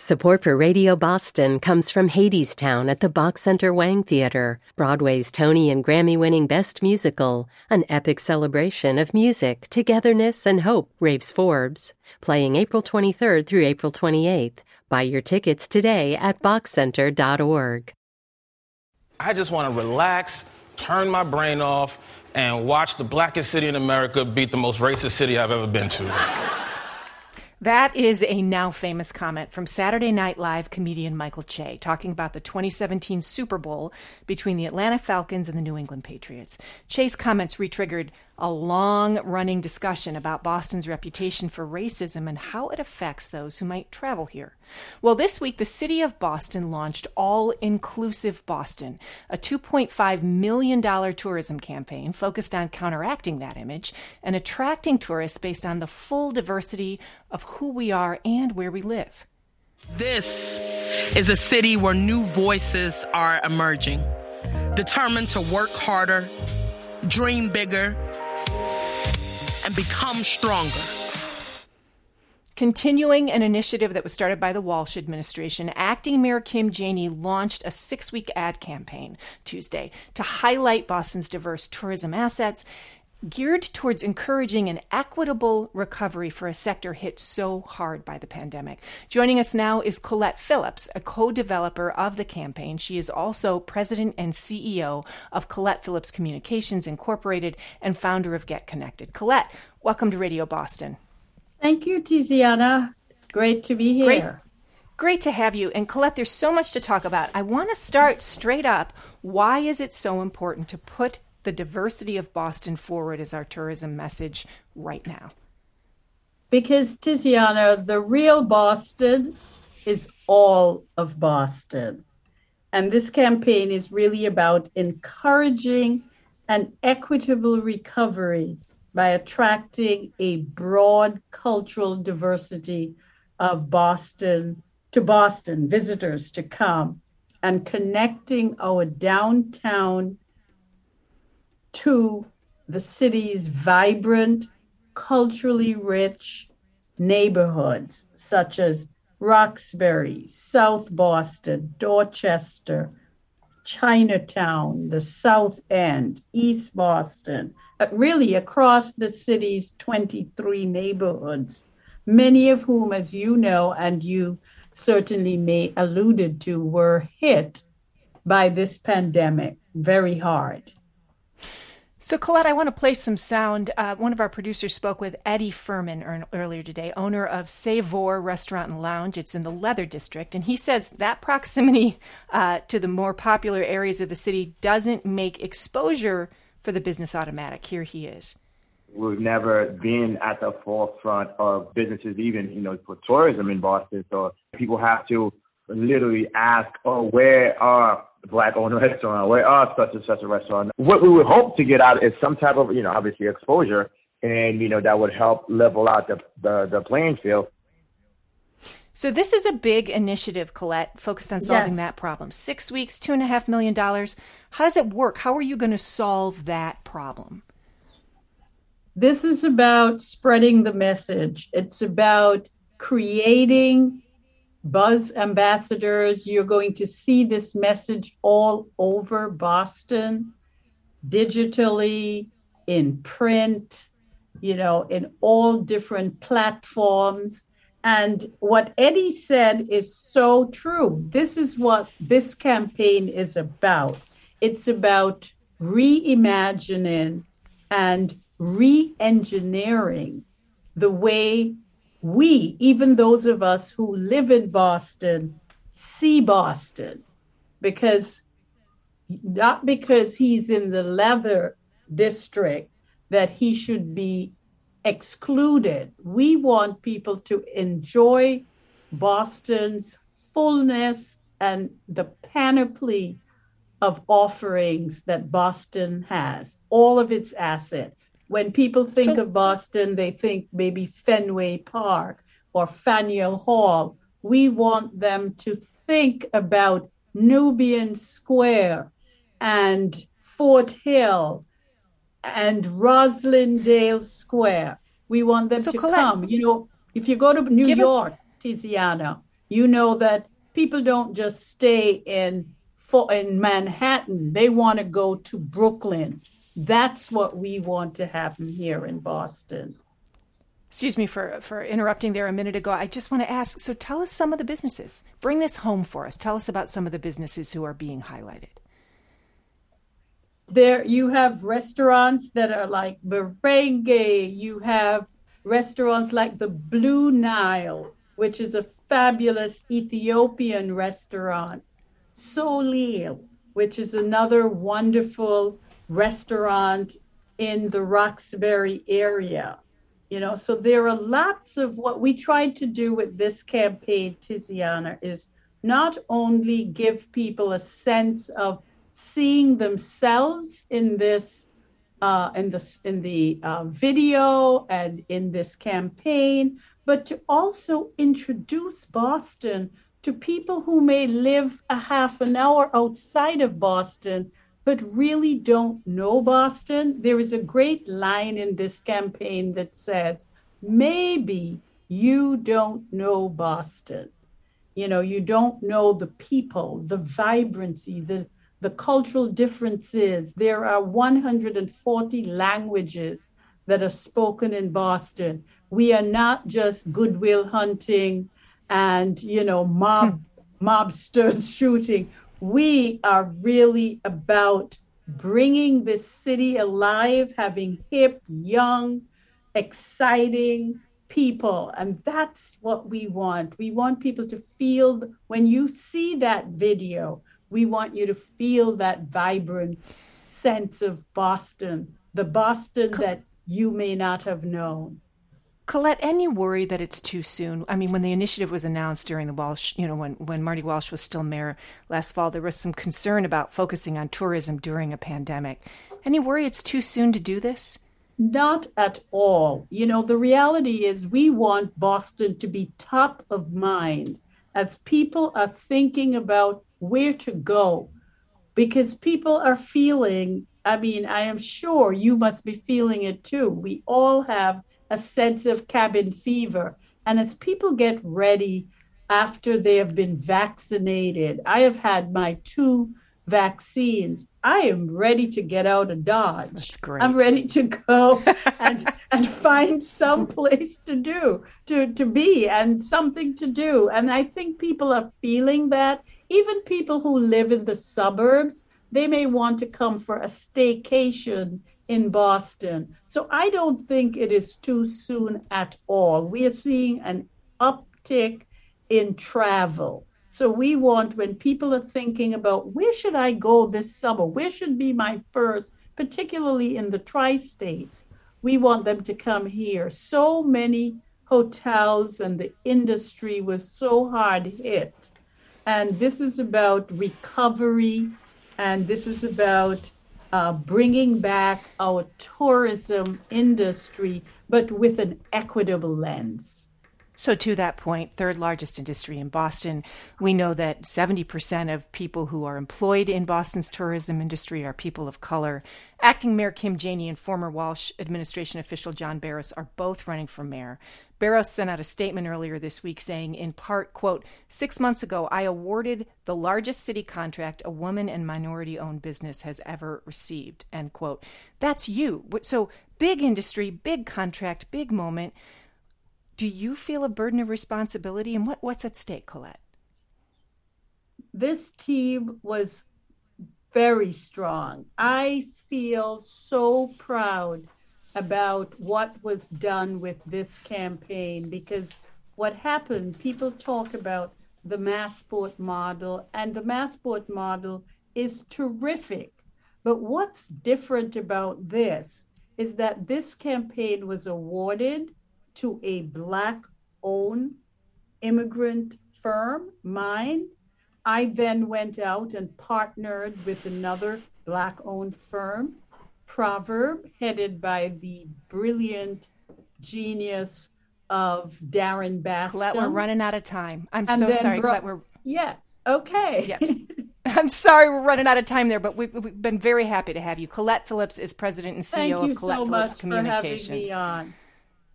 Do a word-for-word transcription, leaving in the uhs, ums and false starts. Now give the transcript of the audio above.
Support for Radio Boston comes from Hadestown at the Bach Center Wang Theater, Broadway's Tony and Grammy-winning Best Musical, an epic celebration of music, togetherness, and hope, raves Forbes. Playing April twenty-third through April twenty-eighth. Buy your tickets today at bach center dot org. I just want to relax, turn my brain off, and watch the blackest city in America beat the most racist city I've ever been to. That is a now famous comment from Saturday Night Live comedian Michael Che, talking about the twenty seventeen Super Bowl between the Atlanta Falcons and the New England Patriots. Che's comments re-triggered a long-running discussion about Boston's reputation for racism and how it affects those who might travel here. Well, this week, the city of Boston launched All-Inclusive Boston, a two point five million dollars tourism campaign focused on counteracting that image and attracting tourists based on the full diversity of who we are and where we live. This is a city where new voices are emerging, determined to work harder, dream bigger, and become stronger. Continuing an initiative that was started by the Walsh administration, Acting Mayor Kim Janey launched a six-week ad campaign Tuesday to highlight Boston's diverse tourism assets, geared towards encouraging an equitable recovery for a sector hit so hard by the pandemic. Joining us now is Colette Phillips, a co-developer of the campaign. She is also president and C E O of Colette Phillips Communications Incorporated and founder of Get Connected. Colette, welcome to Radio Boston. Thank you, Tiziana. It's great to be here. Great. Great to have you. And Colette, there's so much to talk about. I want to start straight up. Why is it so important to put the diversity of Boston forward as our tourism message right now? Because, Tiziana, the real Boston is all of Boston. And this campaign is really about encouraging an equitable recovery by attracting a broad cultural diversity of Boston to Boston, visitors to come, and connecting our downtown to the city's vibrant, culturally rich neighborhoods, such as Roxbury, South Boston, Dorchester, Chinatown, the South End, East Boston, really across the city's twenty-three neighborhoods, many of whom, as you know, and you certainly may alluded to, were hit by this pandemic very hard. So, Colette, I want to play some sound. Uh, one of our producers spoke with Eddie Furman er- earlier today, owner of Savor Restaurant and Lounge. It's in the Leather District. And he says that proximity uh, to the more popular areas of the city doesn't make exposure for the business automatic. Here he is. We've never been at the forefront of businesses, even, you know, for tourism in Boston. So people have to literally ask, oh, where are Black-owned restaurant, where are such and such a restaurant? What we would hope to get out is some type of, you know, obviously exposure, and, you know, that would help level out the, the, the playing field. So this is a big initiative, Colette, focused on solving yes. that problem. Six weeks, two and a half million dollars. How does it work? How are you going to solve that problem? This is about spreading the message. It's about creating buzz ambassadors. You're going to see this message all over Boston, digitally, in print, you know, in all different platforms. And what Eddie said is so true. This is what this campaign is about. It's about reimagining and re-engineering the way we, even those of us who live in Boston, see Boston. Because, not because he's in the Leather District that he should be excluded. We want people to enjoy Boston's fullness and the panoply of offerings that Boston has, all of its assets. When people think so, of Boston, they think maybe Fenway Park or Faneuil Hall. We want them to think about Nubian Square and Fort Hill and Roslindale Square. We want them so to Colette, come. You know, if you go to New York, a- Tiziana, You know that people don't just stay in for in Manhattan. They want to go to Brooklyn. That's what we want to happen here in Boston. Excuse me for, for interrupting there a minute ago. I just want to ask, so tell us some of the businesses. Bring this home for us. Tell us about some of the businesses who are being highlighted. There you have restaurants that are like Merengue. You have restaurants like the Blue Nile, which is a fabulous Ethiopian restaurant. Solil, which is another wonderful restaurant in the Roxbury area. You know, so there are lots of what we tried to do with this campaign, Tiziana, is not only give people a sense of seeing themselves in this, uh, in the in the uh, video and in this campaign, but to also introduce Boston to people who may live a half an hour outside of Boston, but really don't know Boston. There is a great line in this campaign that says, maybe you don't know Boston. You know, you don't know the people, the vibrancy, the the cultural differences. There are one hundred forty languages that are spoken in Boston. We are not just goodwill hunting and, you know, mob mobsters shooting. We are really about bringing this city alive, having hip, young, exciting people. And that's what we want. We want people to feel, when you see that video, we want you to feel that vibrant sense of Boston, the Boston that you may not have known. Colette, any worry that it's too soon? I mean, when the initiative was announced during the Walsh, you know, when, when Marty Walsh was still mayor last fall, there was some concern about focusing on tourism during a pandemic. Any worry it's too soon to do this? Not at all. You know, the reality is we want Boston to be top of mind as people are thinking about where to go, because people are feeling, I mean, I am sure you must be feeling it too. We all have a sense of cabin fever. And as people get ready after they have been vaccinated, I have had my two vaccines. I am ready to get out of Dodge. That's great. I'm ready to go and and find some place to do, to, to be and something to do. And I think people are feeling that. Even people who live in the suburbs, they may want to come for a staycation in Boston. So I don't think it is too soon at all. We are seeing an uptick in travel. So we want, when people are thinking about where should I go this summer, where should be my first, particularly in the tri-states, we want them to come here. So many hotels and the industry was so hard hit. And this is about recovery, and this is about uh, bringing back our tourism industry, but with an equitable lens. So to that point, third largest industry in Boston, we know that seventy percent of people who are employed in Boston's tourism industry are people of color. Acting Mayor Kim Janey and former Walsh administration official John Barros are both running for mayor. Barros sent out a statement earlier this week saying, in part, quote, six months ago, I awarded the largest city contract a woman and minority-owned business has ever received, end quote. That's you. So big industry, big contract, big moment. Do you feel a burden of responsibility? And what, what's at stake, Colette? This team was very strong. I feel so proud about what was done with this campaign, because what happened, people talk about the Massport model, and the Massport model is terrific. But what's different about this is that this campaign was awarded to a Black-owned immigrant firm, mine. I then went out and partnered with another Black-owned firm, Proverb, headed by the brilliant genius of Darren Bascom. Colette, we're running out of time. I'm and so sorry, bro- Colette. We're... Yes, okay. Yes. I'm sorry we're running out of time there, but we've, we've been very happy to have you. Colette Phillips is president and C E O Thank of Colette so Phillips Communications. Communications. Thank you so much for having me on.